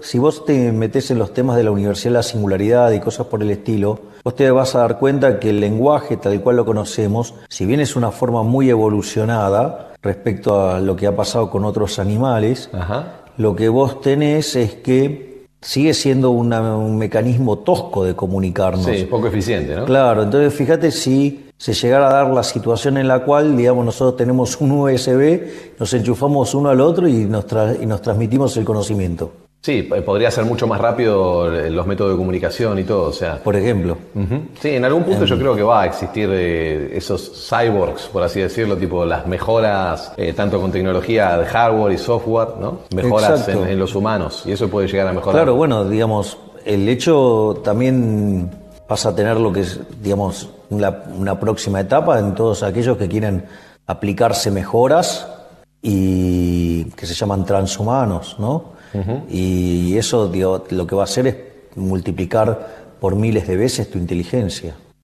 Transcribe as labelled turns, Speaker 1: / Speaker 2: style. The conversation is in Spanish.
Speaker 1: si vos te metés en los temas de la universidad de la singularidad y cosas por el estilo, vos te vas a dar cuenta que el lenguaje tal cual lo conocemos, si bien es una forma muy evolucionada respecto a lo que ha pasado con otros animales,
Speaker 2: Ajá.
Speaker 1: lo que vos tenés es que sigue siendo un mecanismo tosco de comunicarnos.
Speaker 2: Sí, poco eficiente, ¿no?
Speaker 1: Claro, entonces fíjate si se llegara a dar la situación en la cual, digamos, nosotros tenemos un USB, nos enchufamos uno al otro y nos transmitimos el conocimiento,
Speaker 2: Sí, podría ser mucho más rápido los métodos de comunicación y todo, o sea.
Speaker 1: por ejemplo.
Speaker 2: Ujú. Sí, en algún punto yo creo que va a existir esos cyborgs, por así decirlo, tipo las mejoras, tanto con tecnología de hardware y software, ¿no? Mejoras en los humanos, y eso puede llegar a mejorar.
Speaker 1: Claro, bueno, digamos, el hecho también pasa a tener lo que es, digamos, una próxima etapa en todos aquellos que quieren aplicarse mejoras y que se llaman transhumanos, ¿no? Y eso, digo, lo que va a hacer es multiplicar por miles de veces tu inteligencia.